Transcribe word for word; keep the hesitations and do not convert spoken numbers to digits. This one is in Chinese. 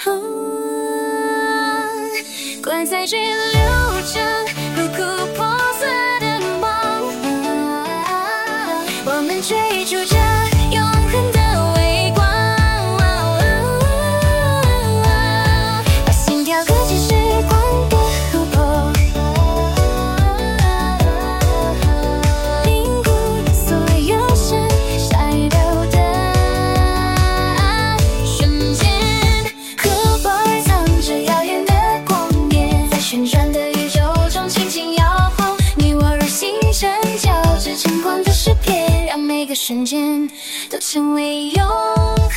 关在拘留着不顾破碎的梦，我们追逐着永恒的微光，把心跳搁进时光的湖泊，凝固所有剩下遗留的瞬间。Cool boy 藏着遥远的光点，在旋转的宇宙中轻轻摇晃，你我如星辰交织，晨光的诗篇，让每个瞬间都成为永恒。